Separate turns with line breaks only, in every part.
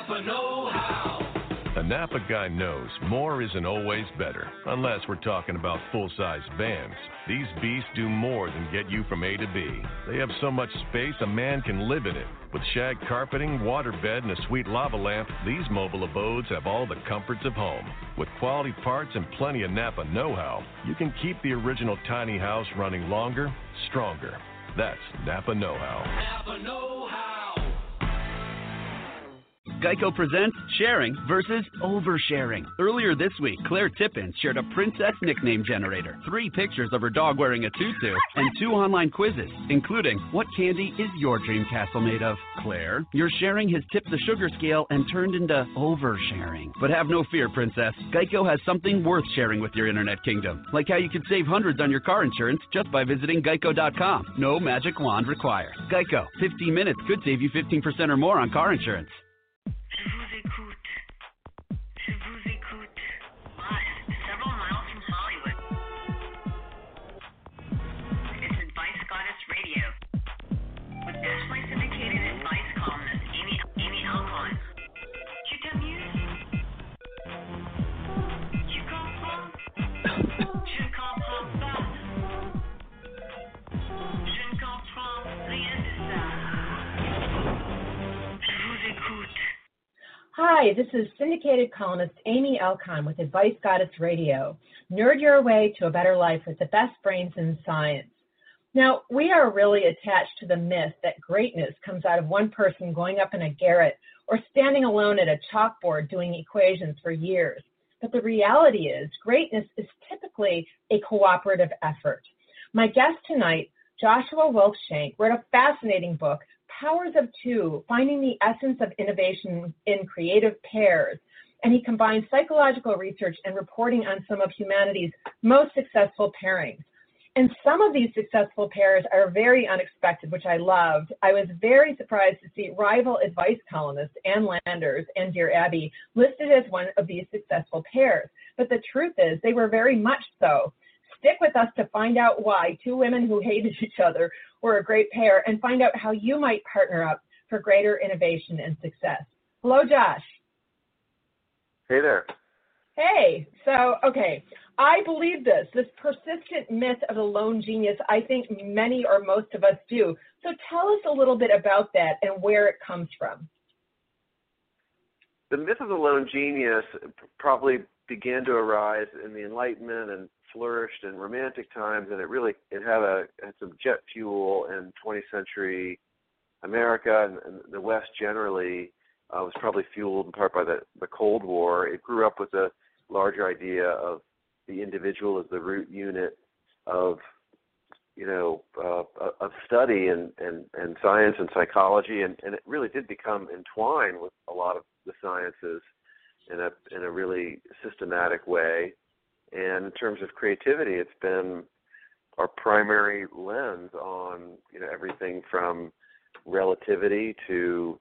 Napa know-how.
A Napa guy knows more isn't always better, unless we're talking about full-size vans. These beasts do more than get you from A to B. They have so much space a man can live in it. With shag carpeting, waterbed, and a sweet lava lamp, these mobile abodes have all the comforts of home. With quality parts and plenty of Napa know-how, you can keep the original tiny house running longer, stronger. That's Napa know-how.
Napa know-how.
Geico presents sharing versus oversharing. Earlier this week, Claire Tippins shared a princess nickname generator, 3 pictures of her dog wearing a tutu, and 2 online quizzes, including, what candy is your dream castle made of? Claire, your sharing has tipped the sugar scale and turned into oversharing. But have no fear, princess. Geico has something worth sharing with your internet kingdom, like how you could save hundreds on your car insurance just by visiting geico.com. No magic wand required. Geico, 15 minutes could save you 15% or more on car insurance.
Je vous écoute. Je vous écoute. Live, several miles from Hollywood. It's Advice Goddess Radio with nationally syndicated advice columnist Amy Alcon. Tu t'amuses? Tu comprends? Je ne comprends pas. Je ne comprends rien de ça. Je vous écoute.
Hi, this is syndicated columnist Amy Alcon with Advice Goddess Radio. Nerd your way to a better life with the best brains in science. Now, we are really attached to the myth that greatness comes out of one person going up in a garret or standing alone at a chalkboard doing equations for years. But the reality is, greatness is typically a cooperative effort. My guest tonight, Joshua Wolfshank, wrote a fascinating book, Powers of Two, Finding the Essence of Innovation in Creative Pairs. And he combines psychological research and reporting on some of humanity's most successful pairings. And some of these successful pairs are very unexpected, which I loved. I was very surprised to see rival advice columnist Ann Landers and Dear Abby listed as one of these successful pairs. But the truth is, they were very much so. Stick with us to find out why 2 women who hated each other were a great pair and find out how you might partner up for greater innovation and success. Hello, Josh.
Hey there.
Hey. So, okay, I believe this persistent myth of the lone genius. I think many or most of us do. So tell us a little bit about that and where it comes from.
The myth of the lone genius probably began to arise in the Enlightenment and flourished in Romantic times, and it had some jet fuel in 20th century America, and the West generally was probably fueled in part by the Cold War. It grew up with a larger idea of the individual as the root unit of of study and science and psychology, and it really did become entwined with a lot of the sciences in a really systematic way. And in terms of creativity, it's been our primary lens on everything from relativity to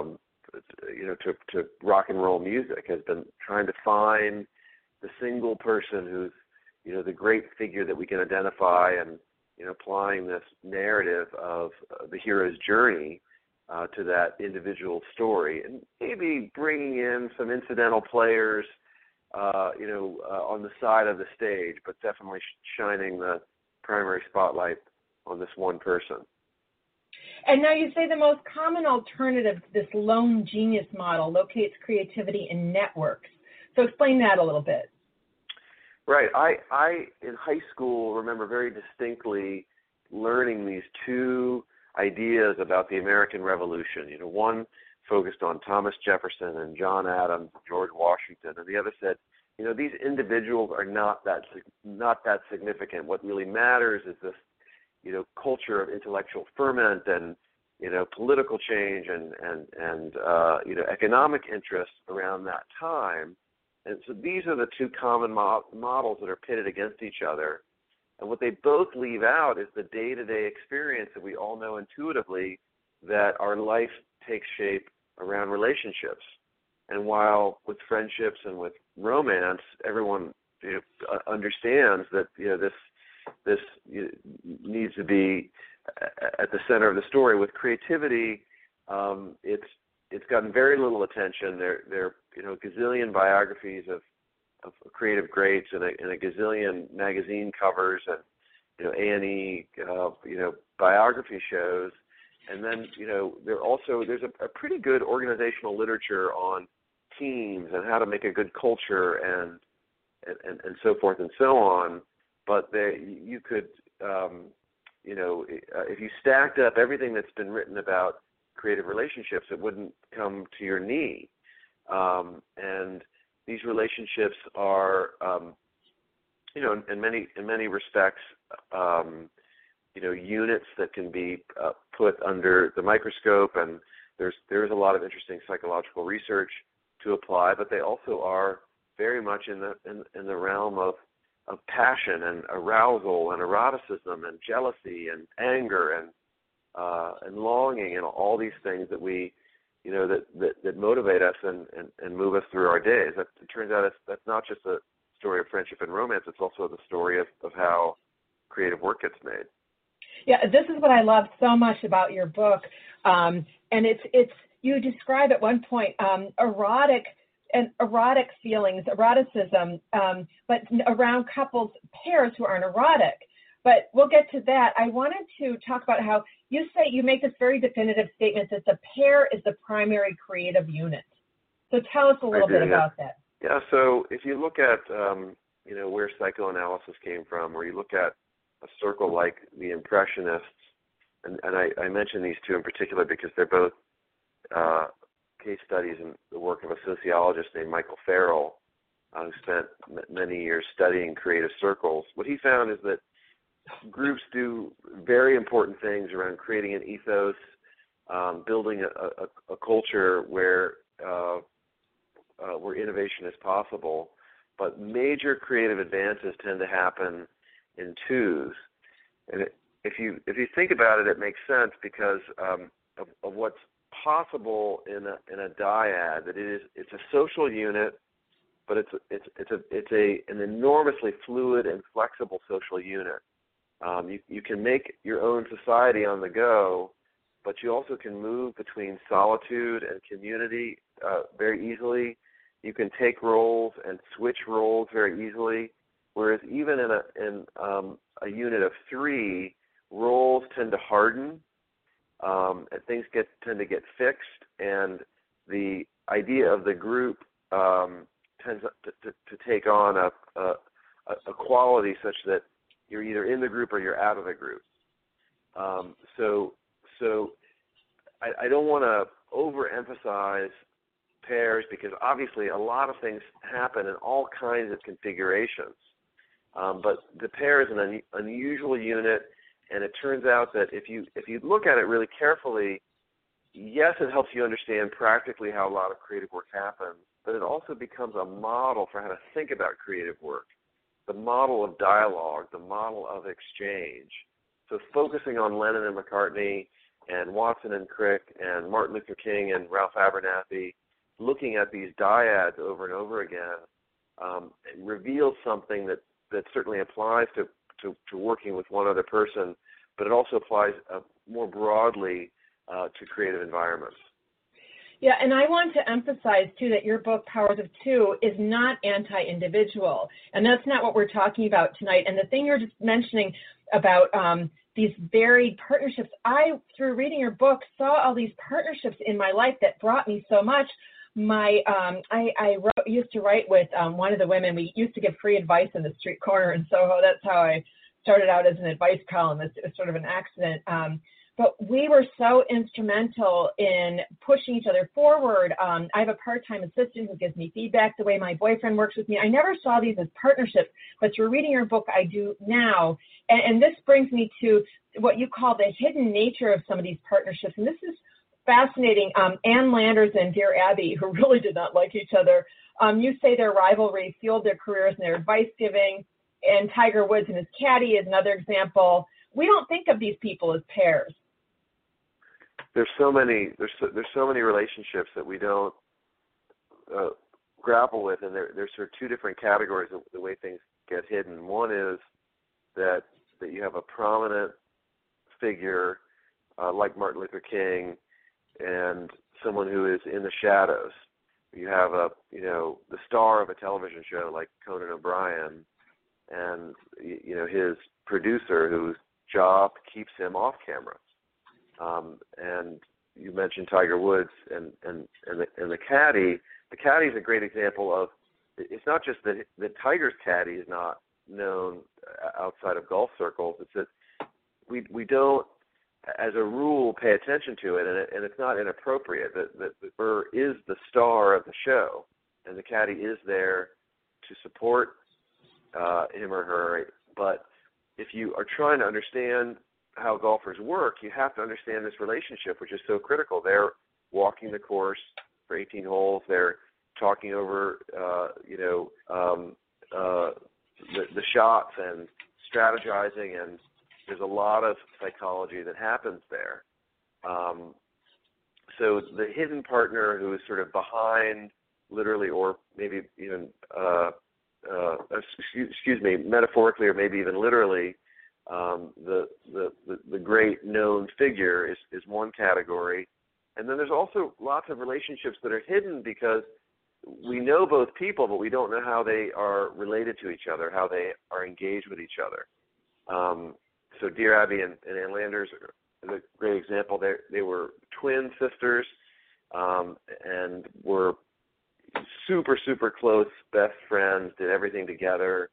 to rock and roll music, has been trying to find the single person who's the great figure that we can identify, and applying this narrative of the hero's journey to that individual story, and maybe bringing in some incidental players on the side of the stage, but definitely shining the primary spotlight on this one person.
And now you say the most common alternative to this lone genius model locates creativity in networks. So explain that a little bit.
Right. I in high school remember very distinctly learning these 2 ideas about the American Revolution. One focused on Thomas Jefferson and John Adams, George Washington, and the other said, these individuals are not that significant. What really matters is this, culture of intellectual ferment and, political change and economic interests around that time. And so these are the 2 common models that are pitted against each other. And what they both leave out is the day-to-day experience that we all know intuitively, that our life takes shape around relationships. And while with friendships and with romance, everyone understands that this needs to be at the center of the story. With creativity, it's gotten very little attention. There gazillion biographies of creative greats and a gazillion magazine covers and A&E biography shows, and then there's a pretty good organizational literature on teams and how to make a good culture and so forth and so on. But you could if you stacked up everything that's been written about creative relationships, it wouldn't come to your knee. And these relationships are, in many respects, units that can be put under the microscope, and there's a lot of interesting psychological research to apply. But they also are very much in the realm of passion and arousal and eroticism and jealousy and anger and longing and all these things that we that motivate us and move us through our days. It turns out that's not just a story of friendship and romance. It's also the story of how creative work gets made.
Yeah, this is what I love so much about your book, and it's you describe at one point erotic feelings, eroticism, but around couples, pairs who aren't erotic. But we'll get to that. I wanted to talk about how you say you make this very definitive statement that the pair is the primary creative unit. So tell us a little bit about that.
Yeah, so if you look at, where psychoanalysis came from, or you look at a circle like the Impressionists, and I mention these two in particular because they're both case studies in the work of a sociologist named Michael Farrell, who spent many years studying creative circles. What he found is that groups do very important things around creating an ethos, building a culture where innovation is possible. But major creative advances tend to happen in twos. And if you think about it, it makes sense because of what's possible in a dyad. That it's a social unit, but it's an enormously fluid and flexible social unit. You can make your own society on the go, but you also can move between solitude and community very easily. You can take roles and switch roles very easily. Whereas even in a unit of three, roles tend to harden, and things tend to get fixed, and the idea of the group tends to take on a quality such that you're either in the group or you're out of the group. So I don't want to overemphasize pairs because obviously a lot of things happen in all kinds of configurations. But the pair is an unusual unit, and it turns out that if you look at it really carefully, yes, it helps you understand practically how a lot of creative work happens, but it also becomes a model for how to think about creative work, the model of dialogue, the model of exchange. So focusing on Lennon and McCartney and Watson and Crick and Martin Luther King and Ralph Abernathy, looking at these dyads over and over again, it reveals something that certainly applies to working with one other person, but it also applies more broadly to creative environments.
Yeah, and I want to emphasize, too, that your book, Powers of Two, is not anti-individual, and that's not what we're talking about tonight. And the thing you're just mentioning about these varied partnerships, through reading your book, saw all these partnerships in my life that brought me so much. I used to write with one of the women. We used to give free advice in the street corner in Soho. That's how I started out as an advice columnist. It was sort of an accident. But we were so instrumental in pushing each other forward. I have a part-time assistant who gives me feedback the way my boyfriend works with me. I never saw these as partnerships, but through reading your book, I do now. And this brings me to what you call the hidden nature of some of these partnerships. And this is fascinating. Ann Landers and Dear Abby, who really did not like each other, you say their rivalry fueled their careers and their advice giving. And Tiger Woods and his caddy is another example. We don't think of these people as pairs.
There's so many relationships that we don't grapple with, and there's sort of two different categories of the way things get hidden. One is that you have a prominent figure like Martin Luther King and someone who is in the shadows. You have the star of a television show like Conan O'Brien, and his producer whose job keeps him off camera. And you mentioned Tiger Woods and the caddy. The caddy is a great example of. It's not just that Tiger's caddy is not known outside of golf circles. It's that we don't, as a rule, pay attention to it, and it's not inappropriate. That Burr is the star of the show, and the caddy is there to support him or her. But if you are trying to understand how golfers work, you have to understand this relationship, which is so critical. They're walking the course for 18 holes. They're talking over, the shots and strategizing, and there's a lot of psychology that happens there. So the hidden partner who is sort of behind, literally, or maybe even, metaphorically, or maybe even literally, the great known figure is one category. And then there's also lots of relationships that are hidden because we know both people, but we don't know how they are related to each other, how they are engaged with each other. So Dear Abby and Ann Landers is a great example. They were twin sisters and were super, super close best friends, did everything together,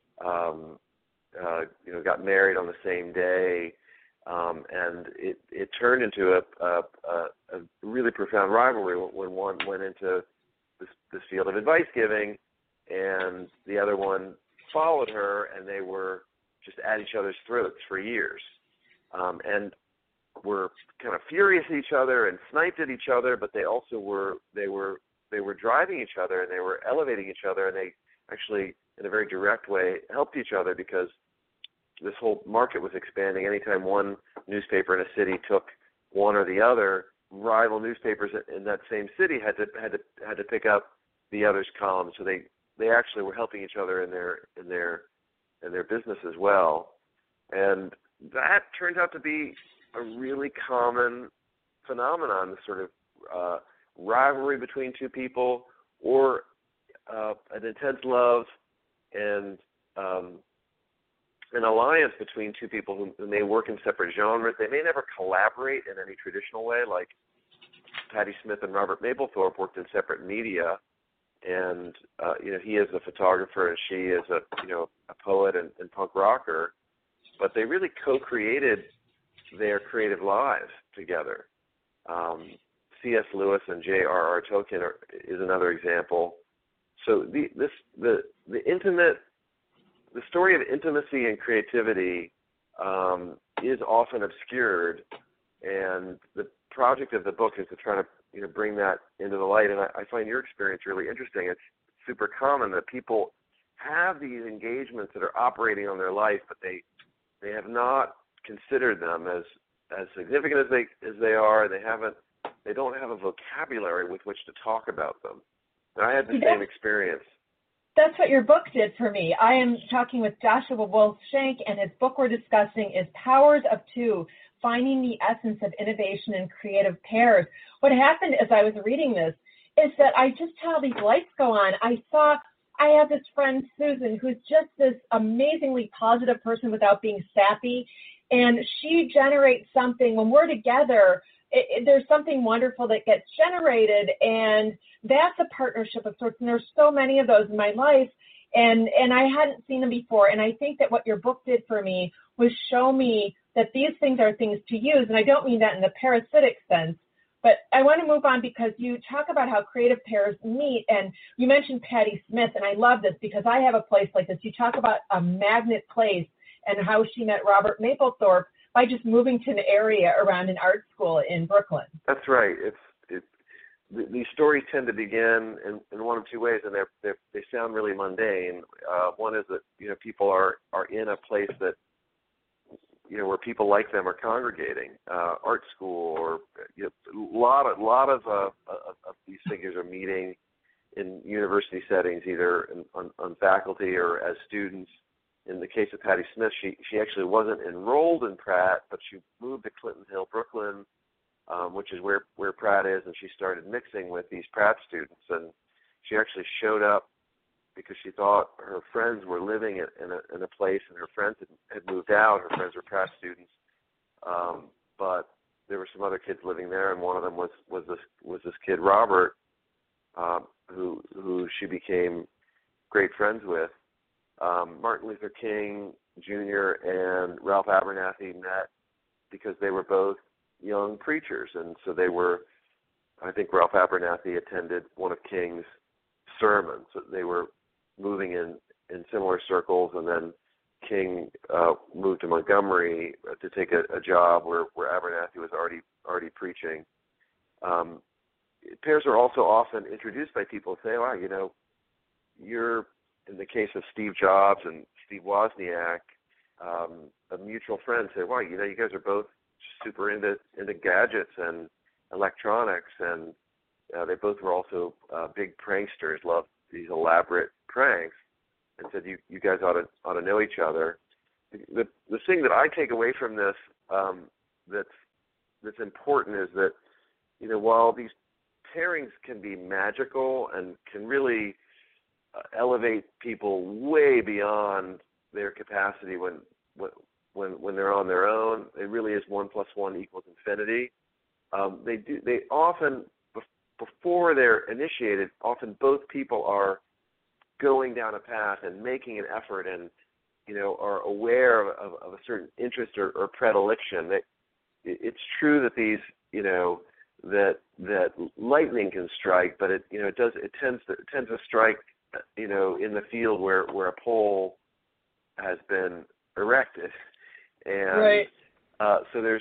got married on the same day, and it turned into a really profound rivalry when one went into this field of advice giving, and the other one followed her, and they were just at each other's throats for years, and were kind of furious at each other and sniped at each other. But they also were driving each other, and they were elevating each other, and they actually, in a very direct way, helped each other because this whole market was expanding. Anytime one newspaper in a city took one or the other, rival newspapers in that same city had to pick up the other's column. So they actually were helping each other in their business as well. And that turned out to be a really common phenomenon, this sort of rivalry between two people, or an intense love and an alliance between two people who may work in separate genres. They may never collaborate in any traditional way, like Patti Smith and Robert Mapplethorpe worked in separate media, and he is a photographer and she is a poet and punk rocker, but they really co-created their creative lives together. C.S. Lewis and J.R.R. Tolkien is another example. So the story of intimacy and creativity is often obscured, and the project of the book is to try to bring that into the light. And I find your experience really interesting. It's super common that people have these engagements that are operating on their life, but they have not considered them as significant as they are. They don't have a vocabulary with which to talk about them. And I had the same experience.
That's what your book did for me. I am talking with Joshua Wolf-Shank, and his book we're discussing is Powers of Two, Finding the Essence of Innovation in Creative Pairs. What happened as I was reading this is that I just had all these lights go on. I have this friend, Susan, who's just this amazingly positive person without being sappy, and she generates something. When we're together, there's something wonderful that gets generated, and that's a partnership of sorts, and there's so many of those in my life, and I hadn't seen them before, and I think that what your book did for me was show me that these things are things to use, and I don't mean that in the parasitic sense, but I want to move on because you talk about how creative pairs meet, and you mentioned Patti Smith, and I love this because I have a place like this. You talk about a magnet place and how she met Robert Mapplethorpe by just moving to an area around an art school in Brooklyn.
That's right. These stories tend to begin in one of two ways, and they sound really mundane. One is that people are in a place that where people like them are congregating, art school, or a lot of these figures are meeting in university settings, either on faculty or as students. In the case of Patti Smith, she actually wasn't enrolled in Pratt, but she moved to Clinton Hill, Brooklyn, which is where Pratt is, and she started mixing with these Pratt students. And she actually showed up because she thought her friends were living in a place, and her friends had moved out. Her friends were Pratt students, but there were some other kids living there, and one of them was this kid Robert, who she became great friends with. Martin Luther King Jr. and Ralph Abernathy met because they were both young preachers, and so I think Ralph Abernathy attended one of King's sermons. So they were moving in similar circles, and then King moved to Montgomery to take a job where Abernathy was already preaching. Pairs are also often introduced by people who say, wow, you're, in the case of Steve Jobs and Steve Wozniak, a mutual friend say, wow, you guys are both super into gadgets and electronics, and they both were also big pranksters, loved these elaborate pranks, and said you guys ought to know each other. The thing that I take away from this that's important is that while these pairings can be magical and can really elevate people way beyond their capacity when they're on their own, it really is 1 + 1 = infinity. They often, before they're initiated, often both people are going down a path and making an effort, and are aware of a certain interest or predilection. It's true that these that lightning can strike, but it tends to strike in the field where a pole has been erected, and
right.
So there's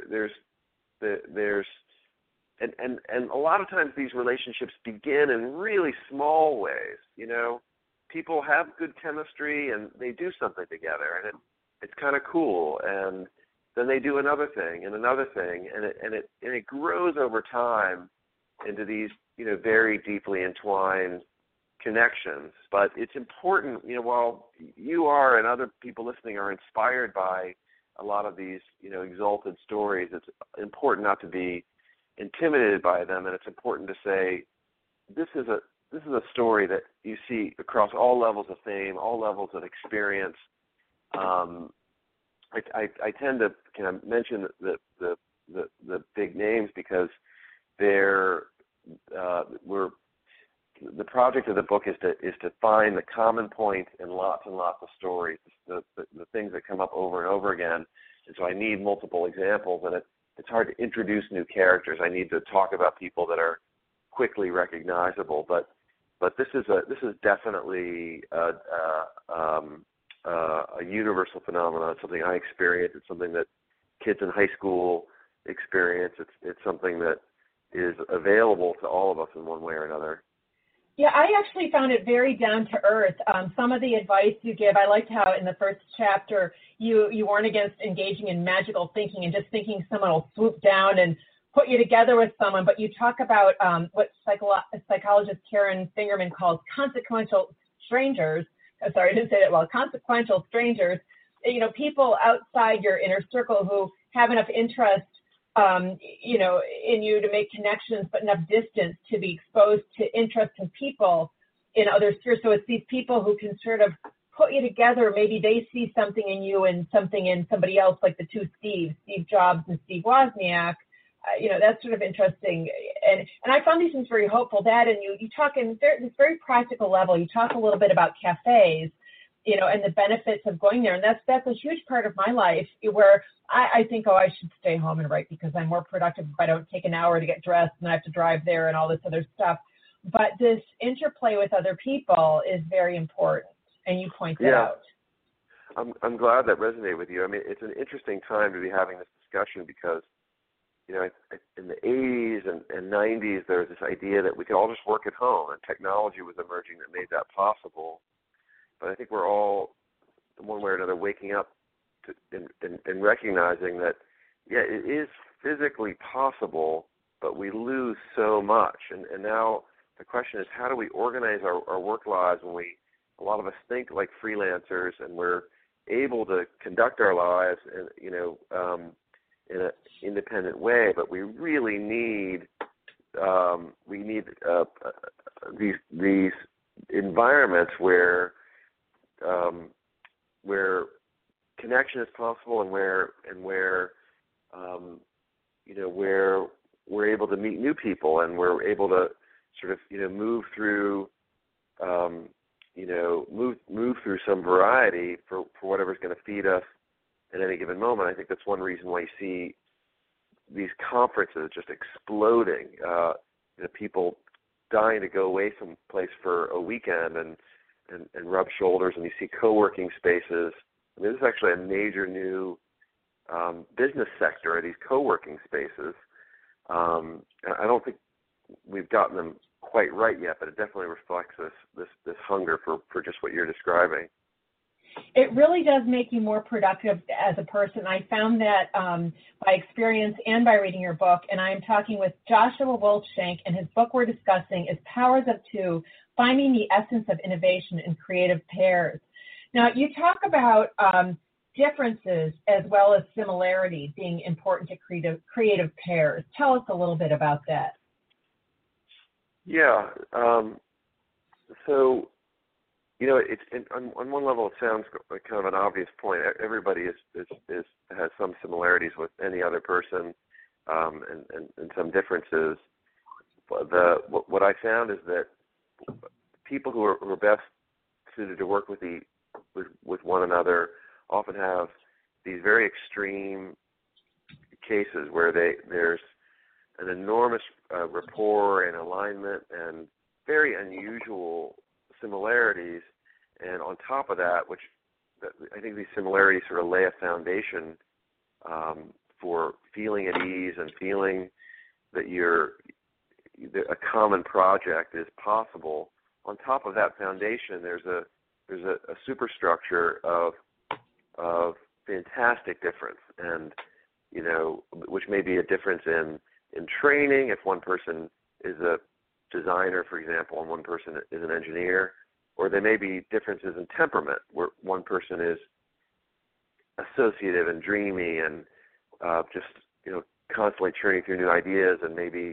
and a lot of times these relationships begin in really small ways. People have good chemistry and they do something together, and it's kind of cool, and then they do another thing and another thing, and it grows over time into these very deeply entwined connections. But it's important, while you are and other people listening are inspired by a lot of these exalted stories, it's important not to be intimidated by them, and it's important to say this is a story that you see across all levels of fame, all levels of experience. I tend to mention the big names because the project of the book is to find the common points in lots and lots of stories, the things that come up over and over again. And so I need multiple examples, and it's hard to introduce new characters. I need to talk about people that are quickly recognizable. But this is definitely a universal phenomenon. It's something I experience. It's something that kids in high school experience. It's something that is available to all of us in one way or another.
Yeah, I actually found it very down to earth. Some of the advice you give, I liked how in the first chapter you warn against engaging in magical thinking and just thinking someone will swoop down and put you together with someone. But you talk about what psychologist Karen Fingerman calls consequential strangers. Sorry, I didn't say that well. Consequential strangers. People outside your inner circle who have enough interest in you to make connections, but enough distance to be exposed to interest in people in other spheres. So it's these people who can sort of put you together. Maybe they see something in you and something in somebody else, like the two Steves, Steve Jobs and Steve Wozniak. That's sort of interesting. And I found these things very hopeful. That, and you talk in this very practical level, you talk a little bit about cafes, and the benefits of going there. And that's a huge part of my life where I think, I should stay home and write because I'm more productive if I don't take an hour to get dressed and I have to drive there and all this other stuff. But this interplay with other people is very important, and you point that out.
I'm glad that resonated with you. I mean, it's an interesting time to be having this discussion because, in the 80s and 90s, there was this idea that we could all just work at home, and technology was emerging that made that possible. But I think we're all, in one way or another, waking up and recognizing that, it is physically possible, but we lose so much. And now the question is, how do we organize our work lives when a lot of us think like freelancers, and we're able to conduct our lives in an independent way, but we really need these environments where connection is possible, and where we're able to meet new people, and we're able to sort of move through move through some variety for whatever's going to feed us at any given moment. I think that's one reason why you see these conferences just exploding. People dying to go away someplace for a weekend and rub shoulders, and you see co-working spaces. I mean, this is actually a major new business sector, are these co-working spaces. I don't think we've gotten them quite right yet, but it definitely reflects this hunger for just what you're describing.
It really does make you more productive as a person. I found that by experience and by reading your book, and I'm talking with Joshua Wolfshank, and his book we're discussing is Powers of Two, Finding the Essence of Innovation in Creative Pairs. Now, you talk about differences as well as similarity being important to creative pairs. Tell us a little bit about that.
Yeah. So, it's on one level it sounds like kind of an obvious point. Everybody has some similarities with any other person, and some differences. But what I found is that people who are best suited to work with one another often have these very extreme cases where there's an enormous rapport and alignment and very unusual similarities, and on top of that, which I think these similarities sort of lay a foundation for feeling at ease and feeling that a common project is possible. On top of that foundation, there's a superstructure of fantastic difference, and which may be a difference in training. If one person is a designer, for example, and one person is an engineer, or there may be differences in temperament, where one person is associative and dreamy and just constantly churning through new ideas, and maybe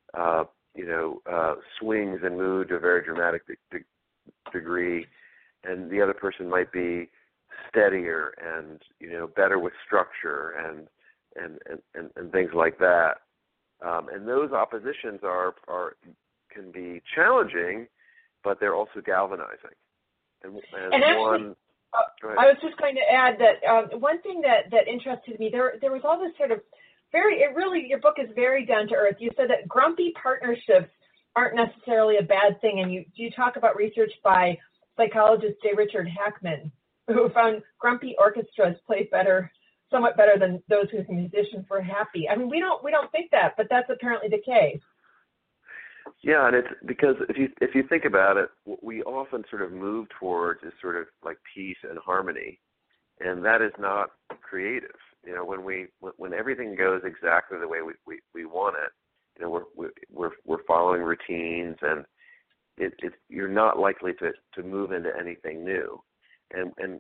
swings in mood to a very dramatic degree, and the other person might be steadier and better with structure and things like that. And those oppositions can be challenging, but they're also galvanizing. And actually,
I was just going to add that one thing that interested me, there was all this sort of your book is very down to earth. You said that grumpy partnerships aren't necessarily a bad thing, and you talk about research by psychologist J. Richard Hackman, who found grumpy orchestras played somewhat better than those whose musicians were happy. I mean, we don't think that, but that's apparently the case.
Yeah, and it's because if you think about it, what we often sort of move towards is sort of like peace and harmony, and that is not creative. When everything goes exactly the way we want it, we're following routines, and you're not likely to move into anything new, and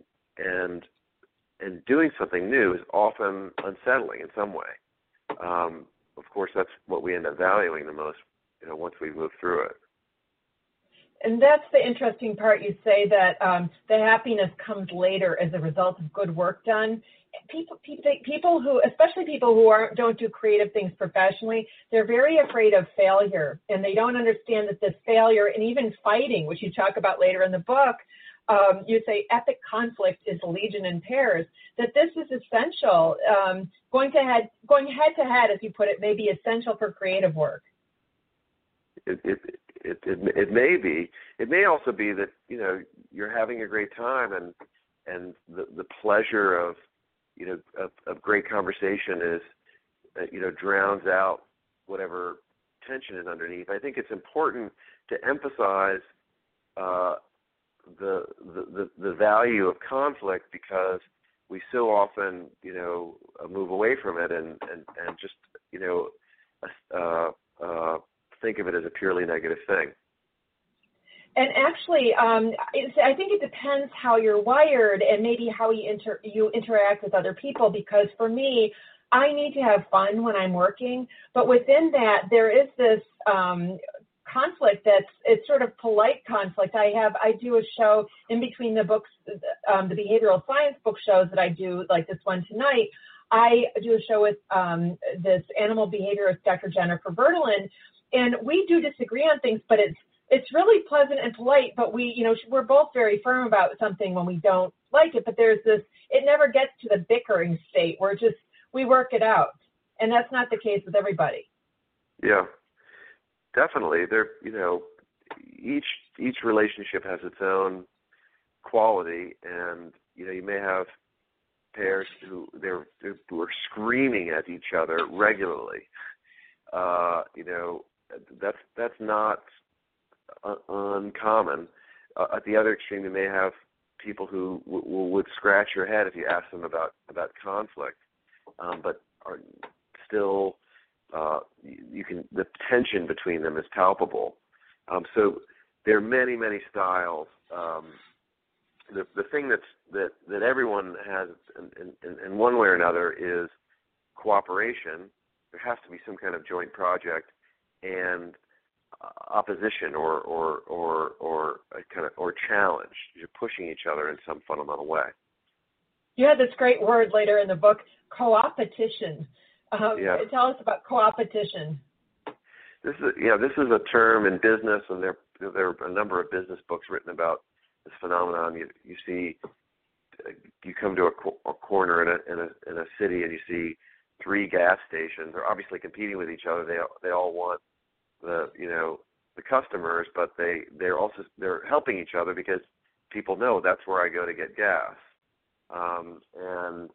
doing something new is often unsettling in some way. Of course, that's what we end up valuing the most, once we move through it.
And that's the interesting part. You say that the happiness comes later as a result of good work done. People who, especially people who don't do creative things professionally, they're very afraid of failure, and they don't understand that this failure and even fighting, which you talk about later in the book, you say epic conflict is a legion in pairs, that this is essential. Going head to head, as you put it, may be essential for creative work.
It may be. It may also be that you're having a great time, and the pleasure of great conversation is drowns out whatever tension is underneath. I think it's important to emphasize the value of conflict, because we so often move away from it and just think of it as a purely negative thing.
And actually, I think it depends how you're wired and maybe how you interact with other people. Because for me, I need to have fun when I'm working, but within that, there is this conflict it's sort of polite conflict. I do a show in between the books, the behavioral science book shows that I do, like this one tonight. I do a show with this animal behaviorist, Dr. Jennifer Bertolin, and we do disagree on things, but it's really pleasant and polite, but we're both very firm about something when we don't like it, but there's this, it never gets to the bickering state where we work it out. And that's not the case with everybody.
Yeah, definitely. Each relationship has its own quality, and, you may have pairs who are screaming at each other regularly. That's not uncommon. At the other extreme, you may have people who would scratch your head if you ask them about conflict, but are still the tension between them is palpable. So there are many, many styles. The thing that everyone has in one way or another is cooperation. There has to be some kind of joint project, and opposition or challenge. You're pushing each other in some fundamental way.
You had this great word later in the book, coopetition. Tell us about coopetition.
This is a term in business, and there are a number of business books written about this phenomenon. You come to a corner in a city, and you see 3 gas stations. They're obviously competing with each other. They all want the customers, but they're helping each other because people know that's where I go to get gas. And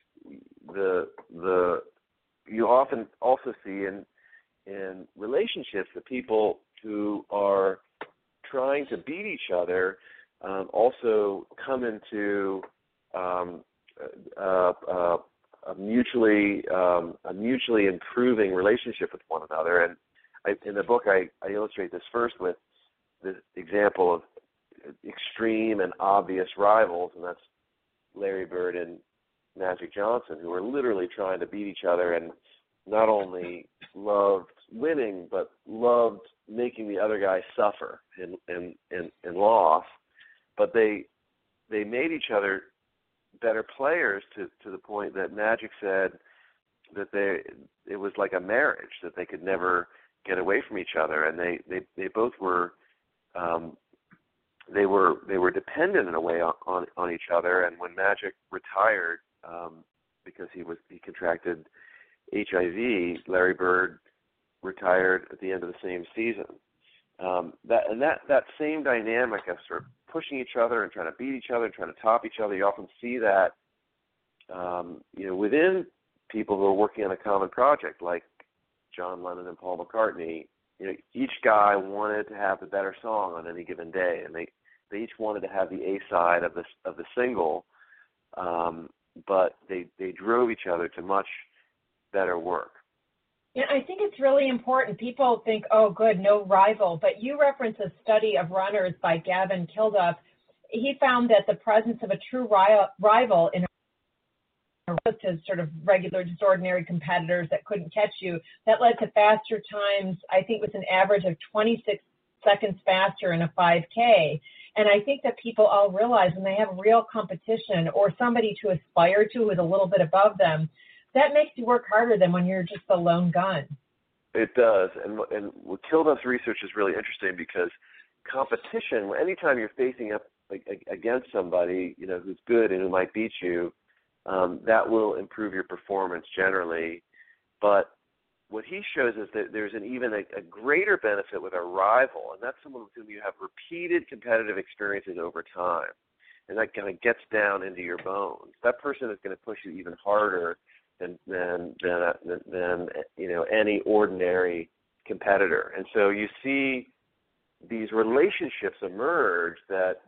you often also see in relationships that people who are trying to beat each other also come into a mutually improving relationship with one another. And in the book, I illustrate this first with this example of extreme and obvious rivals, and that's Larry Bird and Magic Johnson, who are literally trying to beat each other and not only loved winning, but loved making the other guy suffer in loss. But they made each other better players to the point that Magic said that it was like a marriage, that they could never get away from each other, and they both were they were dependent in a way on each other. And when Magic retired because he contracted HIV, Larry Bird retired at the end of the same season. That same dynamic of sort of pushing each other and trying to beat each other and trying to top each other, you often see that within people who are working on a common project, like John Lennon and Paul McCartney. Each guy wanted to have the better song on any given day, and they each wanted to have the A side of the single, but they drove each other to much better work.
Yeah, I think it's really important. People think, oh, good, no rival. But you reference a study of runners by Gavin Kilduff. He found that the presence of a true rival in to sort of regular, just ordinary competitors that couldn't catch you, that led to faster times. I think it was an average of 26 seconds faster in a 5K. And I think that people all realize when they have real competition or somebody to aspire to who is a little bit above them, that makes you work harder than when you're just a lone gun.
It does. And Kilduff's research is really interesting because competition, anytime you're facing up against somebody, who's good and who might beat you, that will improve your performance generally. But what he shows is that there's even a greater benefit with a rival, and that's someone with whom you have repeated competitive experiences over time, and that kind of gets down into your bones. That person is going to push you even harder than any ordinary competitor. And so you see these relationships emerge that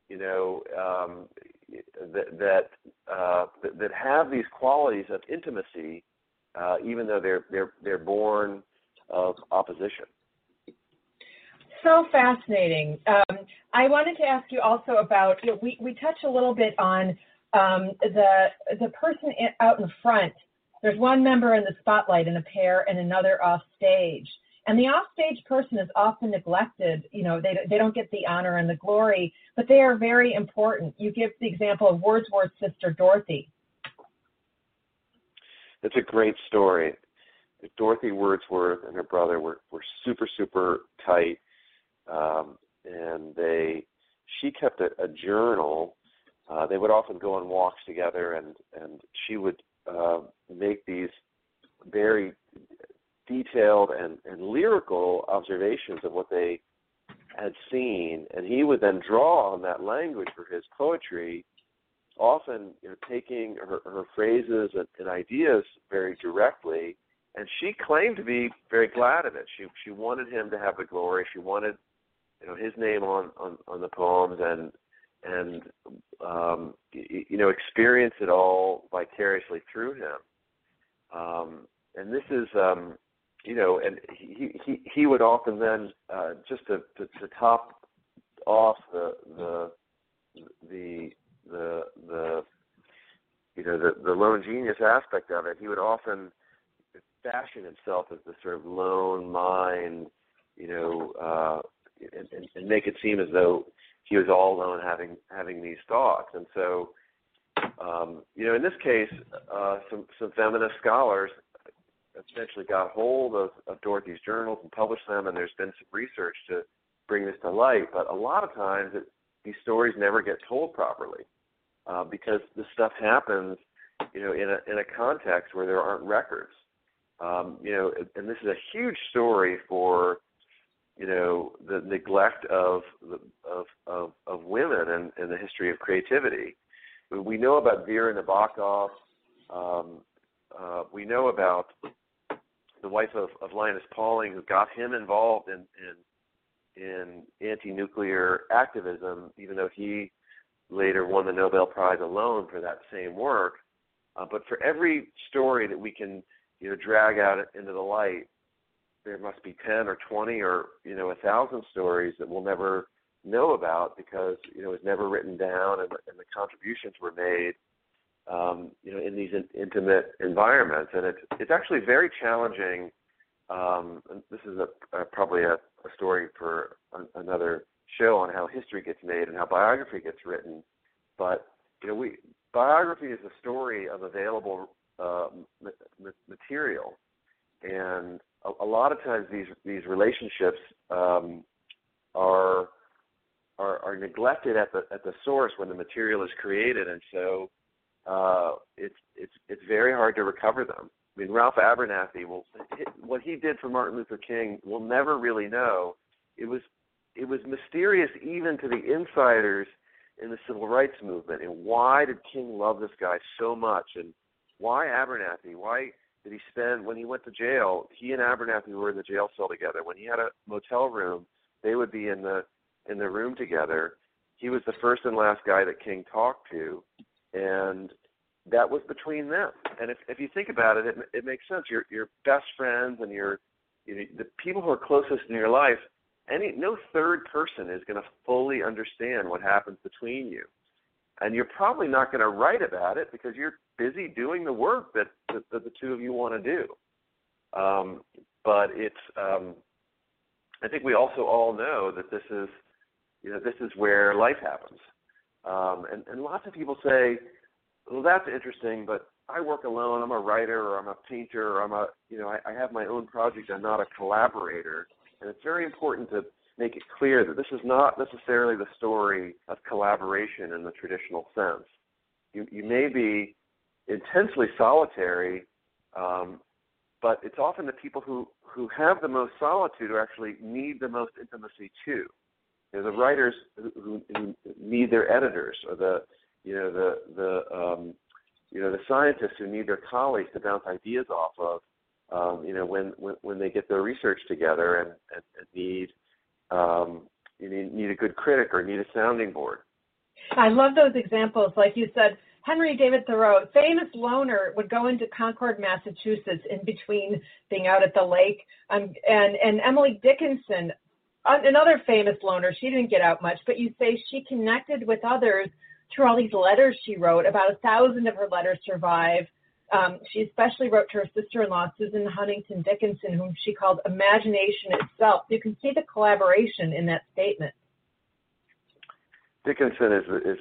that have these qualities of intimacy, even though they're born of opposition.
So fascinating. I wanted to ask you also about, we touched a little bit on the person out in front There's one member in the spotlight in a pair and another off stage. And the offstage person is often neglected. You know, they don't get the honor and the glory, but they are very important. You give the example of Wordsworth's sister, Dorothy.
It's a great story. Dorothy Wordsworth and her brother were super, super tight. And she kept a journal. They would often go on walks together, and she would make these very detailed and lyrical observations of what they had seen, and he would then draw on that language for his poetry, often taking her phrases and ideas very directly. And she claimed to be very glad of it. She wanted him to have the glory. She wanted his name on the poems and experience it all vicariously through him. And this is and he would often then just to top off the lone genius aspect of it, he would often fashion himself as this sort of lone mind, and make it seem as though he was all alone having these thoughts. And so, in this case, some feminist scholars essentially got hold of Dorothy's journals and published them, and there's been some research to bring this to light. But a lot of times these stories never get told properly because this stuff happens, in a context where there aren't records. And this is a huge story for the neglect of women in the history of creativity. We know about Vera Nabokov. We know about the wife of Linus Pauling, who got him involved in anti-nuclear activism, even though he later won the Nobel Prize alone for that same work. But for every story that we can drag out into the light, there must be 10 or 20 or 1,000 stories that we'll never know about because it was never written down and the contributions were made in these intimate environments. And it's actually very challenging. And this is probably a story for another show on how history gets made and how biography gets written. But biography is a story of available material, and a lot of times these relationships are neglected at the source when the material is created, and so it's very hard to recover them. I mean, Ralph Abernathy, what he did for Martin Luther King, we'll never really know. It was mysterious even to the insiders in the civil rights movement. And why did King love this guy so much? And why Abernathy? Why did he spend, when he went to jail, he and Abernathy were in the jail cell together. When he had a motel room, they would be in the room together. He was the first and last guy that King talked to, and that was between them. And if you think about it, it makes sense. Your best friends and the people who are closest in your life, no third person is going to fully understand what happens between you. And you're probably not going to write about it because you're busy doing the work that the two of you want to do. But it's, I think we also all know that this is where life happens. And lots of people say, well, that's interesting, but I work alone. I'm a writer, or I'm a painter, or I have my own project. I'm not a collaborator. And it's very important to make it clear that this is not necessarily the story of collaboration in the traditional sense. You may be intensely solitary, but it's often the people who have the most solitude who actually need the most intimacy too. The writers who need their editors, or the scientists who need their colleagues to bounce ideas off of. When they get their research together and need a good critic or need a sounding board.
I love those examples. Like you said, Henry David Thoreau, famous loner, would go into Concord, Massachusetts in between being out at the lake. And Emily Dickinson, another famous loner, she didn't get out much, but you say she connected with others through all these letters she wrote. About 1,000 of her letters survive. She especially wrote to her sister-in-law, Susan Huntington Dickinson, whom she called imagination itself. You can see the collaboration in that statement.
Dickinson is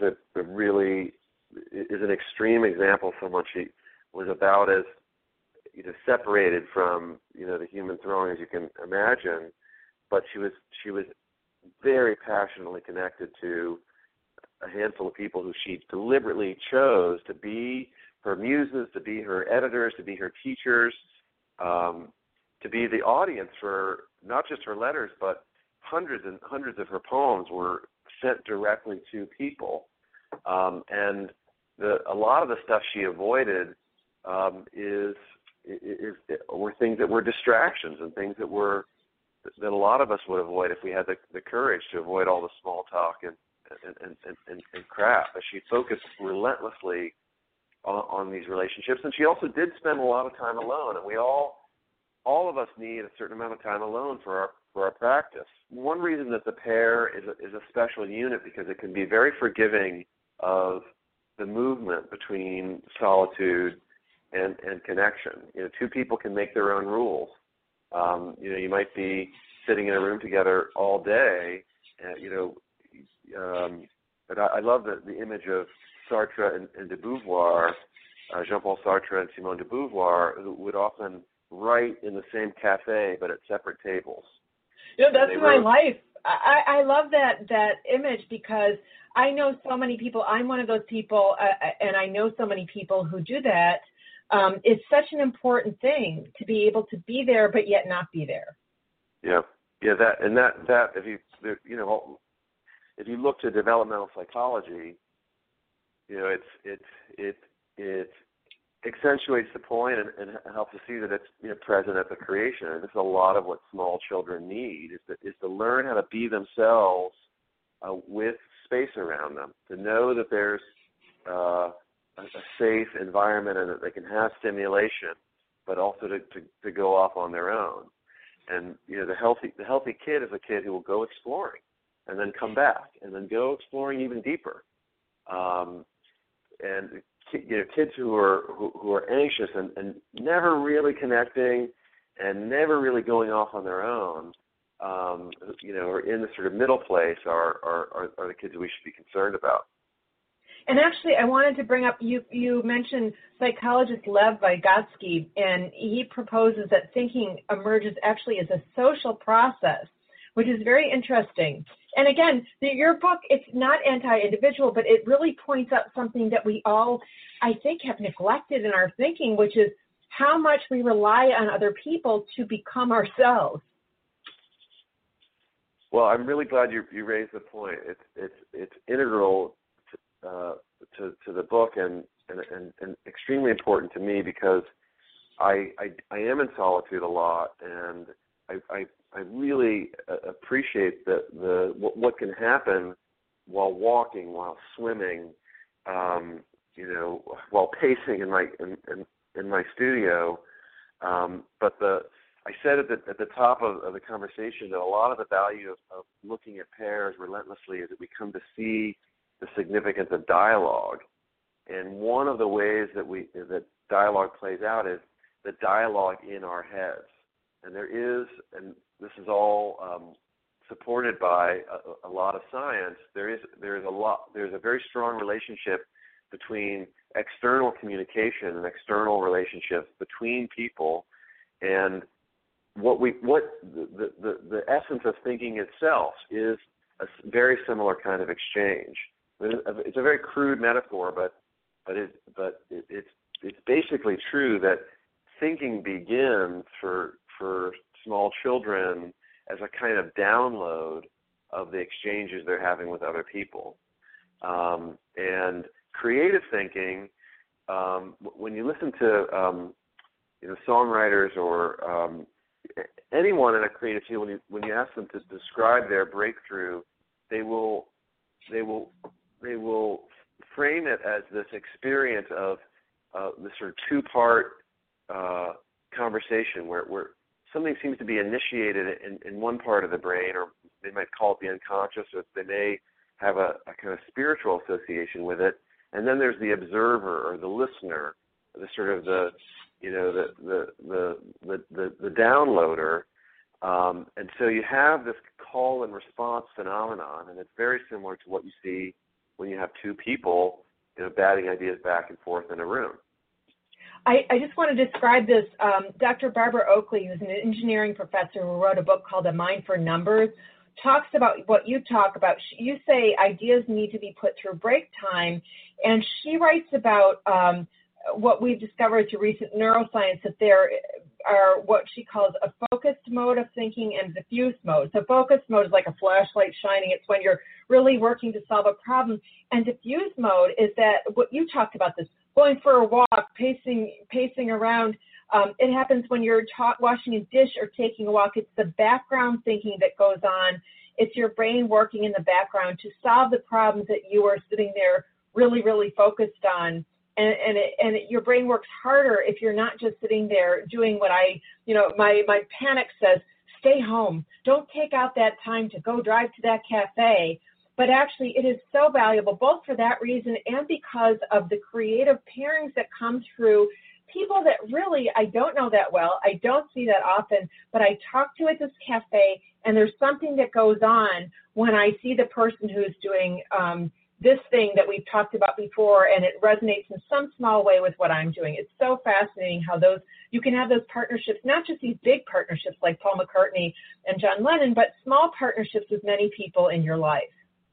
an extreme example of someone. She was about as separated from the human throng as you can imagine, but she was very passionately connected to a handful of people who she deliberately chose to be her muses, to be her editors, to be her teachers, to be the audience for not just her letters, but hundreds and hundreds of her poems were sent directly to people. And a lot of the stuff she avoided were things that were distractions and things that a lot of us would avoid if we had the courage to avoid all the small talk and crap. But she focused relentlessly on these relationships, and she also did spend a lot of time alone. And we all of us need a certain amount of time alone for our practice. One reason that the pair is a special unit because it can be very forgiving of the movement between solitude and connection. Two people can make their own rules. You might be sitting in a room together all day, but I love the image of Sartre and de Beauvoir, Jean-Paul Sartre and Simone de Beauvoir, who would often write in the same cafe but at separate tables.
That's my life. I love that image because I know so many people. I'm one of those people, and I know so many people who do that. It's such an important thing to be able to be there but yet not be there. Yeah.
That if you look to developmental psychology, it accentuates the point and helps us see that it's present at the creation. And this is a lot of what small children need is to learn how to be themselves with space around them, to know that there's a safe environment and that they can have stimulation, but also to go off on their own. And the healthy kid is a kid who will go exploring and then come back and then go exploring even deeper. And kids who are anxious and never really connecting and never really going off on their own, or in the sort of middle place are the kids that we should be concerned about.
And actually, I wanted to bring up, you mentioned psychologist Lev Vygotsky, and he proposes that thinking emerges actually as a social process, which is very interesting. And again, your book, it's not anti-individual, but it really points out something that we all, I think, have neglected in our thinking, which is how much we rely on other people to become ourselves.
Well, I'm really glad you raised the point. It's integral to the book and extremely important to me because I am in solitude a lot, and I really appreciate what can happen while walking, while swimming, while pacing in my studio. But I said at the top of the conversation that a lot of the value of looking at pairs relentlessly is that we come to see the significance of dialogue. And one of the ways that dialogue plays out is the dialogue in our heads. And there is, and this is all supported by a lot of science, there's a very strong relationship between external communication and external relationships between people, and the essence of thinking itself is a very similar kind of exchange. It's a very crude metaphor, but it's basically true that thinking begins for small children as a kind of download of the exchanges they're having with other people. And creative thinking, when you listen to songwriters or anyone in a creative field, when you ask them to describe their breakthrough, they will frame it as this experience of this sort of two-part conversation where something seems to be initiated in one part of the brain, or they might call it the unconscious, or they may have a kind of spiritual association with it, and then there's the observer or the listener the sort of the downloader, and so you have this call and response phenomenon, and it's very similar to what you see when you have two people, batting ideas back and forth in a room.
I just want to describe this. Dr. Barbara Oakley, who's an engineering professor who wrote a book called A Mind for Numbers, talks about what you talk about. You say ideas need to be put through break time, and she writes about what we've discovered through recent neuroscience, that there are what she calls a focused mode of thinking and diffuse mode. So focused mode is like a flashlight shining. It's when you're really working to solve a problem. And diffuse mode is that, what you talked about, this going for a walk, pacing around. It happens when you're washing a dish or taking a walk. It's the background thinking that goes on. It's your brain working in the background to solve the problems that you are sitting there really, really focused on. And your brain works harder if you're not just sitting there doing what my panic says, stay home. Don't take out that time to go drive to that cafe. But actually, it is so valuable, both for that reason and because of the creative pairings that come through people that really I don't know that well. I don't see that often, but I talk to at this cafe, and there's something that goes on when I see the person who's doing this thing that we've talked about before, and it resonates in some small way with what I'm doing. It's so fascinating how you can have those partnerships, not just these big partnerships like Paul McCartney and John Lennon, but small partnerships with many people in your life.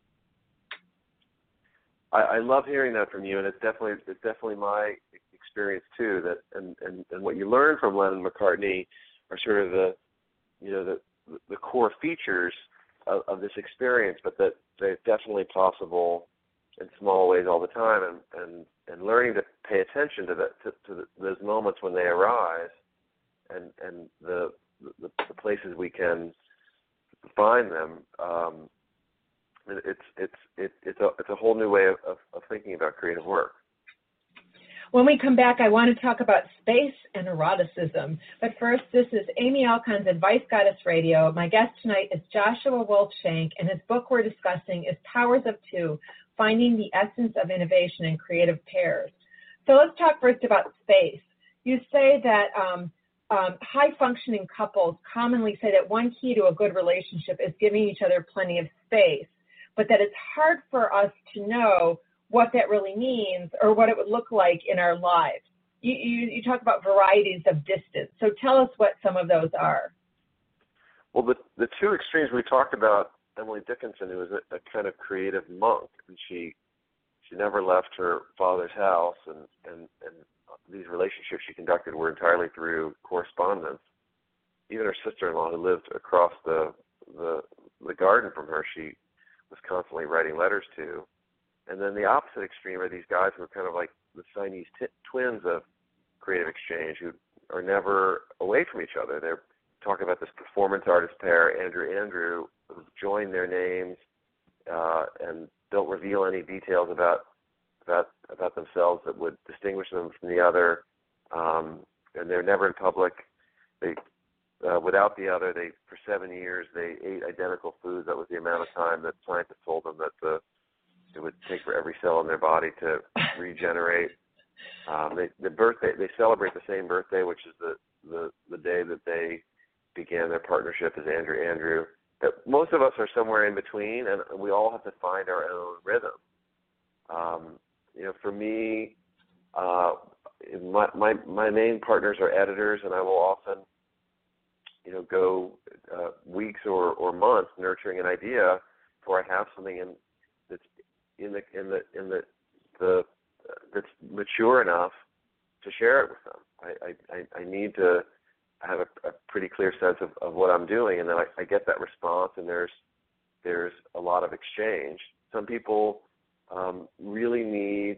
I love hearing that from you, and it's definitely my experience too. That and what you learn from Lennon and McCartney are sort of the core features of this experience, but that they're definitely possible in small ways all the time, and learning to pay attention to those moments when they arise, and the places we can find them. It's a whole new way of thinking about creative work.
When we come back, I want to talk about space and eroticism. But first, this is Amy Alcon's Advice Goddess Radio. My guest tonight is Joshua Wolfshank, and his book we're discussing is Powers of Two, Finding the Essence of Innovation in Creative Pairs. So let's talk first about space. You say that high-functioning couples commonly say that one key to a good relationship is giving each other plenty of space, but that it's hard for us to know what that really means or what it would look like in our lives. You talk about varieties of distance. So tell us what some of those are.
Well, the two extremes we talked about, Emily Dickinson, who was a kind of creative monk, and she never left her father's house, and these relationships she conducted were entirely through correspondence. Even her sister-in-law, who lived across the garden from her, she was constantly writing letters to. And then the opposite extreme are these guys who are kind of like the Siamese twins of creative exchange, who are never away from each other. They're talking about this performance artist pair, Andrew, who've joined their names and don't reveal any details about themselves that would distinguish them from the other. And they're never in public. They without the other, for 7 years they ate identical foods. That was the amount of time that scientists told them that it would take for every cell in their body to regenerate. They celebrate the same birthday, which is the day that they began their partnership as Andrew. That most of us are somewhere in between, and we all have to find our own rhythm. For me, my main partners are editors, and I will often, go weeks or months nurturing an idea before I have something that's that's mature enough to share it with them. I need to have a pretty clear sense of what I'm doing, and then I get that response, and there's a lot of exchange. Some people really need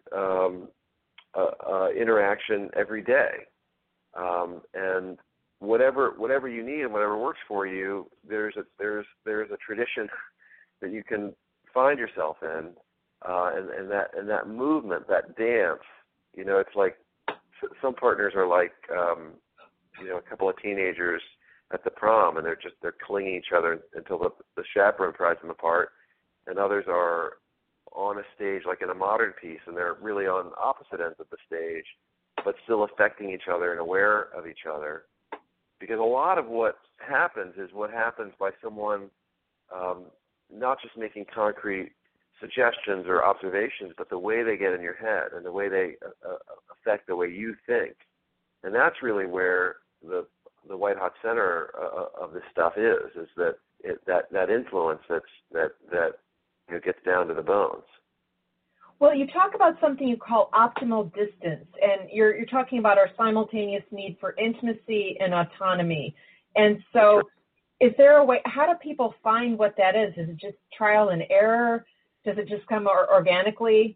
interaction every day, and whatever you need and whatever works for you, there's a tradition that you can find yourself in, and that movement, that dance. It's like some partners are like a couple of teenagers at the prom, and they're clinging each other until the chaperone pries them apart, and others are on a stage like in a modern piece, and they're really on opposite ends of the stage, but still affecting each other and aware of each other. Because a lot of what happens is what happens by someone not just making concrete suggestions or observations, but the way they get in your head and the way they affect the way you think. And that's really where the white hot center of this stuff is that influence that gets down to the bones.
Well, you talk about something you call optimal distance, and you're talking about our simultaneous need for intimacy and autonomy. And so is there a way, how do people find what that is? Is it just trial and error? Does it just come organically?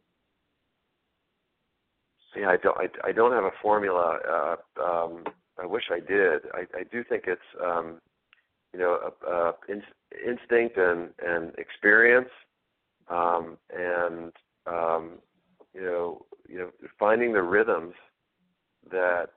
Yeah, I don't have a formula. I wish I did. I do think it's instinct and experience, and finding the rhythms that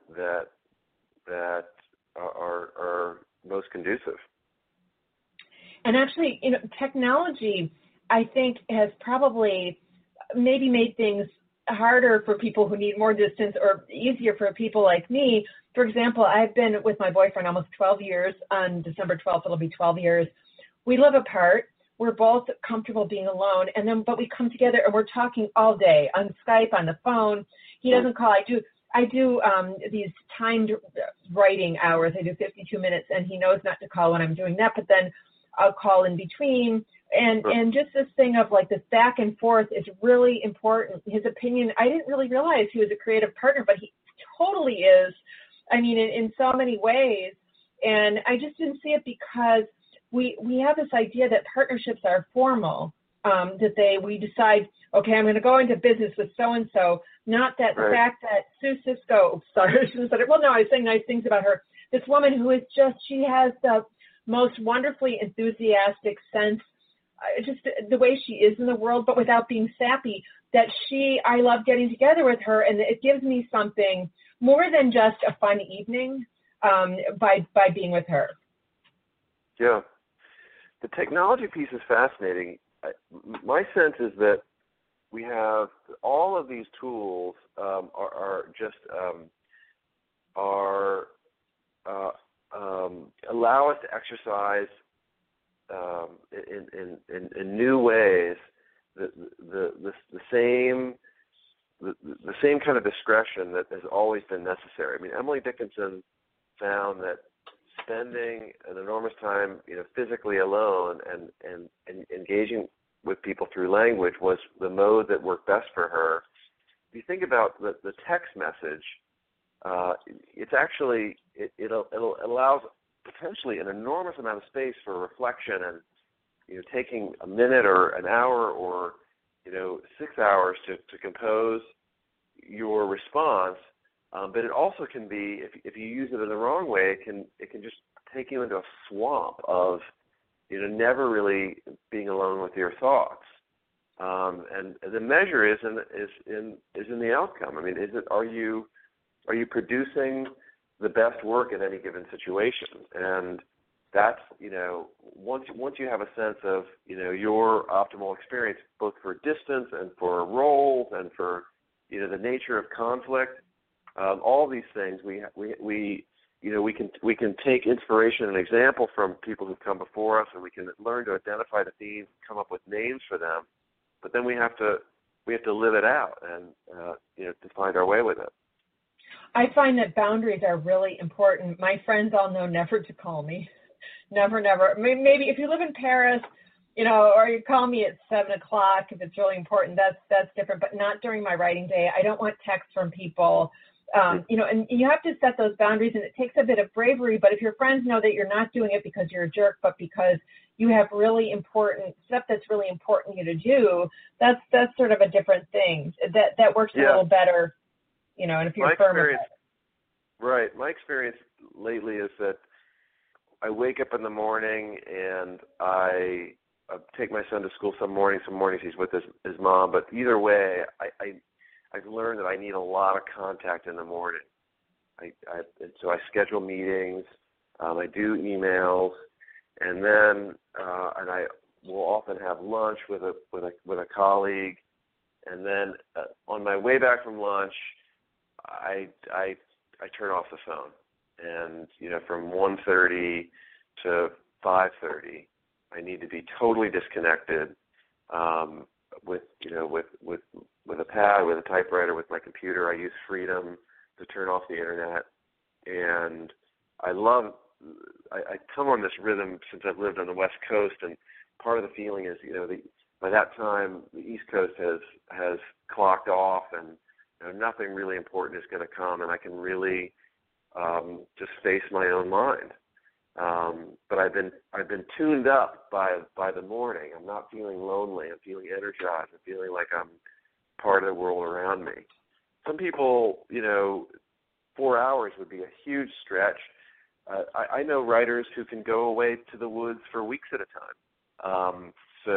are most conducive.
And actually, technology, I think, has probably maybe made things harder for people who need more distance or easier for people like me. For example, I've been with my boyfriend almost 12 years. On December 12th, it'll be 12 years. We live apart. We're both comfortable being alone, but we come together and we're talking all day on Skype, on the phone. He doesn't call. I do these timed writing hours. I do 52 minutes, and he knows not to call when I'm doing that, but then I'll call in between. And just this thing of like this back and forth is really important. His opinion, I didn't really realize he was a creative partner, but he totally is. I mean, in so many ways. And I just didn't see it because we have this idea that partnerships are formal, that we decide, okay, I'm going to go into business with so-and-so, not that the fact that Sue Cisco, sorry, I shouldn't have said it. Well, no, I was saying nice things about her. This woman who is she has the most wonderfully enthusiastic sense, just the way she is in the world, but without being sappy, I love getting together with her, and it gives me something more than just a fun evening by being with her.
Yeah. The technology piece is fascinating. My sense is that we have all of these tools allow us to exercise in new ways the same kind of discretion that has always been necessary. I mean, Emily Dickinson found that spending an enormous time, physically alone and engaging with people through language was the mode that worked best for her. If you think about the text message, it's actually it allows potentially an enormous amount of space for reflection and taking a minute or an hour or 6 hours to compose your response. But it also can be, if you use it in the wrong way, it can just take you into a swamp of never really being alone with your thoughts. And the measure is in the outcome. I mean, are you producing the best work in any given situation? And that's once you have a sense of your optimal experience, both for distance and for roles and for the nature of conflict. All these things we can take inspiration and example from people who've come before us, and we can learn to identify the themes, come up with names for them. But then we have to live it out and to find our way with it.
I find that boundaries are really important. My friends all know never to call me, never. Maybe if you live in Paris, or you call me at 7:00 if it's really important. That's different, but not during my writing day. I don't want texts from people. And you have to set those boundaries, and it takes a bit of bravery, but if your friends know that you're not doing it because you're a jerk, but because you have really important stuff that's really important to you to do, that's sort of a different thing. That works a little better, and if you're firm with it.
Right. My experience lately is that I wake up in the morning and I take my son to school some mornings he's with his mom, but either way, I've learned that I need a lot of contact in the morning. So I schedule meetings, I do emails, and then and I will often have lunch with a colleague, and then on my way back from lunch, I turn off the phone, and from 1:30 to 5:30, I need to be totally disconnected with a pad, with a typewriter, with my computer. I use Freedom to turn off the internet, and I come on this rhythm since I've lived on the West Coast, and part of the feeling is, by that time the East Coast has clocked off, and nothing really important is going to come, and I can really just face my own mind. But I've been tuned up by the morning. I'm not feeling lonely. I'm feeling energized. I'm feeling like I'm part of the world around me. Some people, 4 hours would be a huge stretch. I know writers who can go away to the woods for weeks at a time.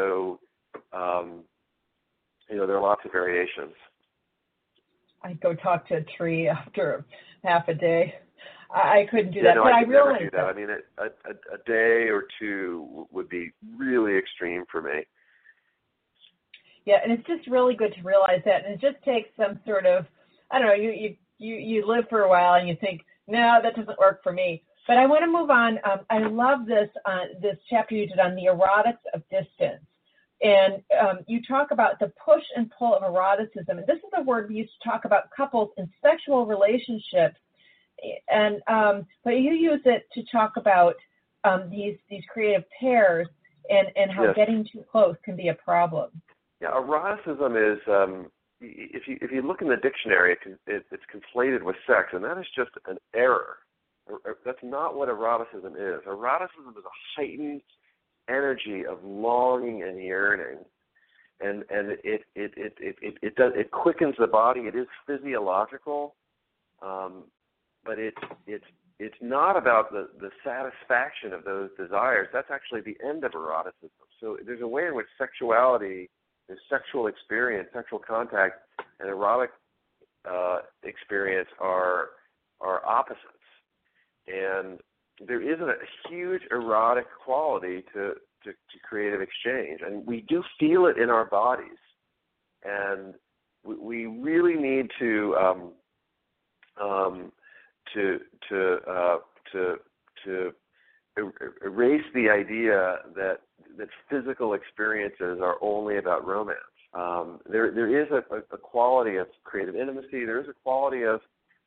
There are lots of variations.
I'd go talk to a tree after half a day. I couldn't do that,
but
I
could
realize
never do that. I mean, a day or two would be really extreme for me.
Yeah, and it's just really good to realize that, and it just takes some sort of, I don't know, you live for a while and you think, no, that doesn't work for me. But I want to move on. I love this chapter you did on the erotics of distance. And you talk about the push and pull of eroticism. And this is a word we used to talk about couples in sexual relationships. And but you use it to talk about these creative pairs and how getting too close can be a problem.
Yeah, eroticism is, if you look in the dictionary, it's conflated with sex, and that is just an error. That's not what eroticism is. Eroticism is a heightened energy of longing and yearning, and it quickens the body. It is physiological, but it's not about the satisfaction of those desires. That's actually the end of eroticism. So there's a way in which sexuality, the sexual experience, sexual contact, and erotic experience are opposites. And there is a huge erotic quality to creative exchange, and we do feel it in our bodies. And we really need to erase the idea that physical experiences are only about romance. There is a quality of creative intimacy. There is a quality of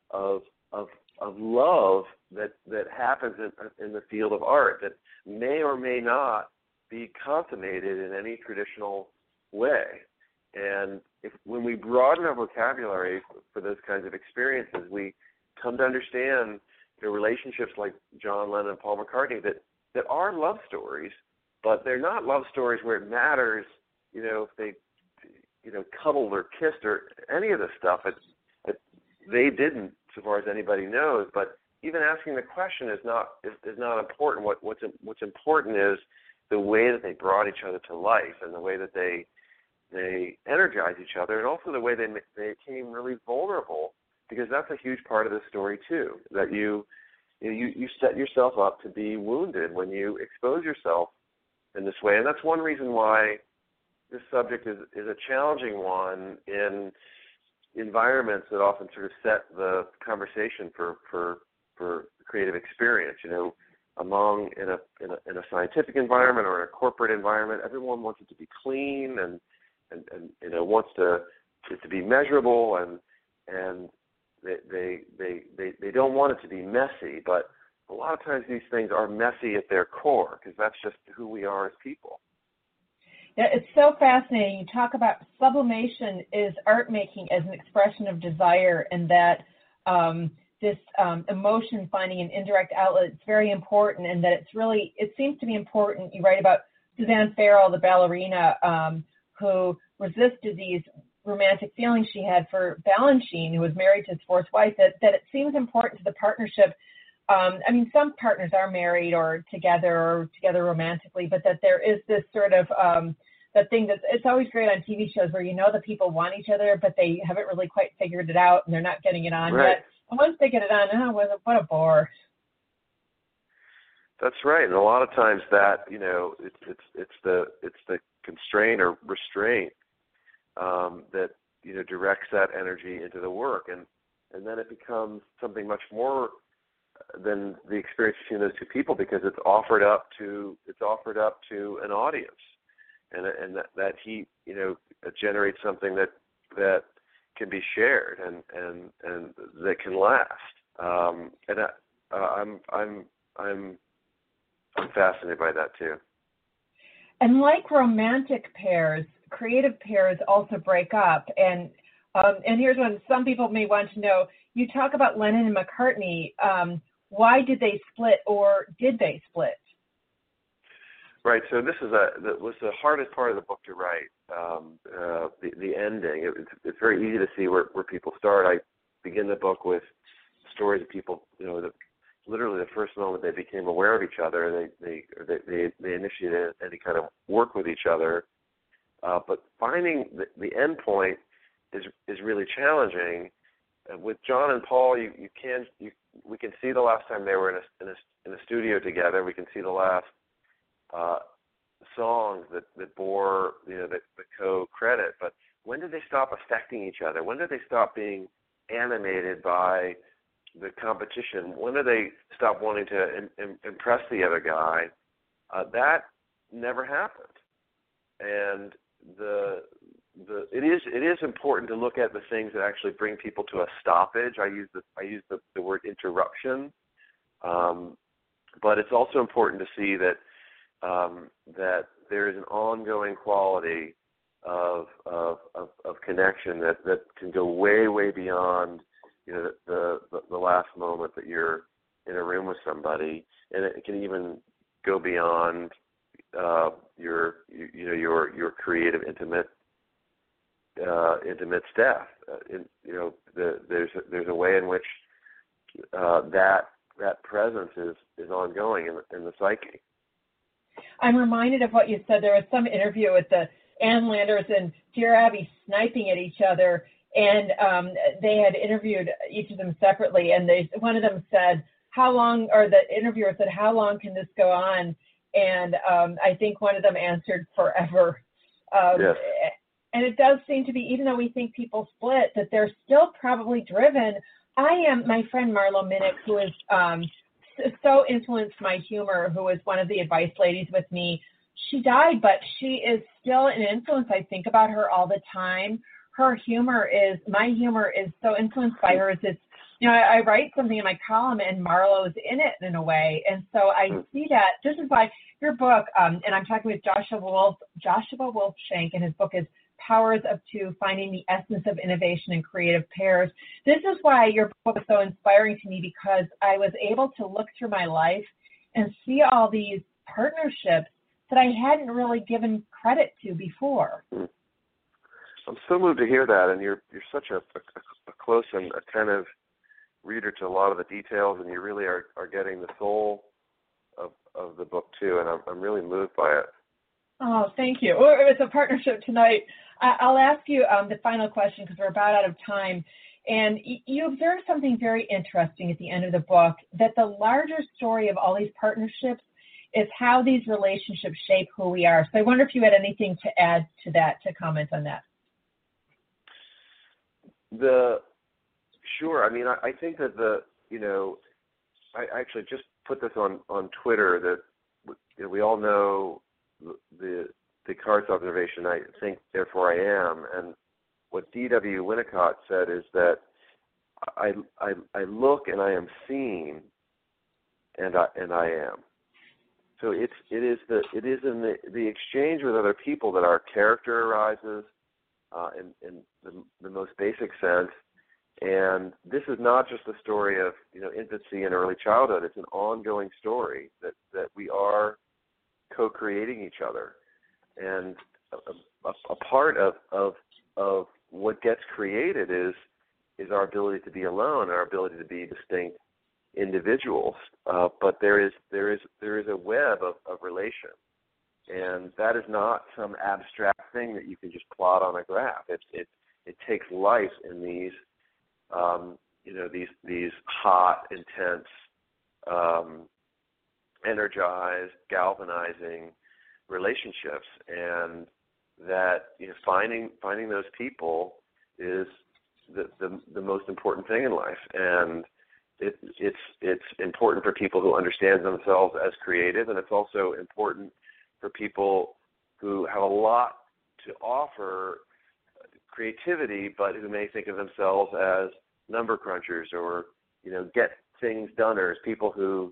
love that happens in the field of art that may or may not be consummated in any traditional way. And when we broaden our vocabulary for those kinds of experiences, we come to understand the relationships like John Lennon and Paul McCartney that are love stories, but they're not love stories where it matters, if they, cuddled or kissed or any of the stuff. They didn't, so far as anybody knows. But even asking the question is not important. What's important is the way that they brought each other to life, and the way that they energize each other, and also the way they became really vulnerable, because that's a huge part of the story too. That you set yourself up to be wounded when you expose yourself in this way, and that's one reason why this subject is a challenging one in environments that often sort of set the conversation for creative experience. In a scientific environment or in a corporate environment, everyone wants it to be clean and wants it to be measurable, and they don't want it to be messy. But a lot of times these things are messy at their core, because that's just who we are as people.
Yeah, it's so fascinating. You talk about sublimation is art making as an expression of desire, and that this emotion finding an indirect outlet is very important, and that it seems to be important. You write about Suzanne Farrell, the ballerina, who resisted these romantic feelings she had for Balanchine, who was married to his fourth wife, that it seems important to the partnership. Some partners are married or together romantically, but that there is this sort of that thing that it's always great on TV shows where the people want each other, but they haven't really quite figured it out, and they're not getting it on yet. And once they get it on, what a bore.
That's right, and a lot of times that it's the constraint or restraint that directs that energy into the work, and and then it becomes something much more than the experience between those two people, because it's offered up to an audience, and that he generates something that can be shared and that can last. I'm fascinated by that too.
And like romantic pairs, creative pairs also break up. And here's one some people may want to know. You talk about Lennon and McCartney. Why did they split, or did they split?
Right. So this is was the hardest part of the book to write. The ending. It's very easy to see where people start. I begin the book with stories of people, literally the first moment they became aware of each other, they initiated any kind of work with each other. But finding the end point is really challenging. With John and Paul, we can see the last time they were in a studio together. We can see the last songs that bore the co-credit. But when did they stop affecting each other? When did they stop being animated by the competition? When did they stop wanting to impress the other guy? That never happened. And it is important to look at the things that actually bring people to a stoppage. I use the word interruption, but it's also important to see that there is an ongoing quality of connection that can go way beyond the last moment that you're in a room with somebody, and it can even go beyond your creative intimate staff. There's a way in which that presence is ongoing in the psyche.
I'm reminded of what you said. There was some interview with the Ann Landers and Dear Abby sniping at each other, and they had interviewed each of them separately, and one of them said, how long, or the interviewer said, how long can this go on? And I think one of them answered, forever.
Yes.
And it does seem to be, even though we think people split, that they're still probably driven. My friend Marlo Minnick, who is so influenced my humor, who was one of the advice ladies with me. She died, but she is still an influence. I think about her all the time. My humor is so influenced by hers. It's, I write something in my column and Marlo's in it in a way. And so I see that. This is why your book, and I'm talking with Joshua Wolfshank, and his book is Powers of Two, Finding the Essence of Innovation in Creative Pairs. This is why your book is so inspiring to me, because I was able to look through my life and see all these partnerships that I hadn't really given credit to before.
I'm so moved to hear that, and you're such a close and attentive reader to a lot of the details, and you really are getting the soul of the book too, and I'm really moved by it.
Oh, thank you. Well, it's a partnership tonight. I'll ask you the final question, because we're about out of time. And you observe something very interesting at the end of the book, that the larger story of all these partnerships is how these relationships shape who we are. So I wonder if you had anything to add to that, to comment on that.
Sure. I mean, I think that I actually just put this on Twitter, that we all know the Descartes observation, I think, therefore I am. And what D.W. Winnicott said is that I look and I am seen, and I am. So it is in the exchange with other people that our character arises, in the most basic sense. And this is not just a story of infancy and early childhood. It's an ongoing story that we are co-creating each other. And a part of what gets created is our ability to be alone, our ability to be distinct individuals. But there is a web of relation, and that is not some abstract thing that you can just plot on a graph. It takes life in these these hot, intense, energized, galvanizing relationships, and that finding those people is the most important thing in life, and it's important for people who understand themselves as creative, and it's also important for people who have a lot to offer creativity, but who may think of themselves as number crunchers or, get things done, or as people who,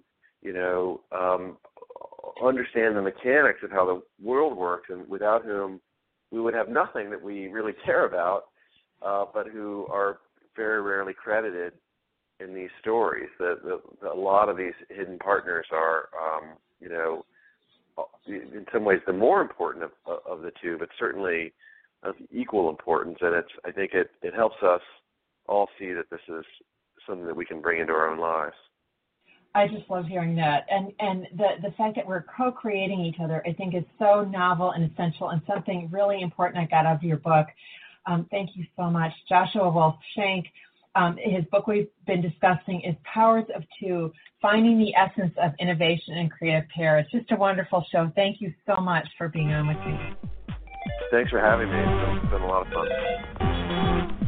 understand the mechanics of how the world works, and without whom we would have nothing that we really care about, but who are very rarely credited in these stories. A lot of these hidden partners are, in some ways the more important of the two, but certainly of equal importance. And I think it helps us all see that this is something that we can bring into our own lives.
I just love hearing that. And the fact that we're co-creating each other, I think, is so novel and essential, and something really important I got out of your book. Thank you so much. Joshua Wolf-Shank, his book we've been discussing is Powers of Two, Finding the Essence of Innovation and Creative Pair. It's just a wonderful show. Thank you so much for being on with me.
Thanks for having me. It's been a lot of fun.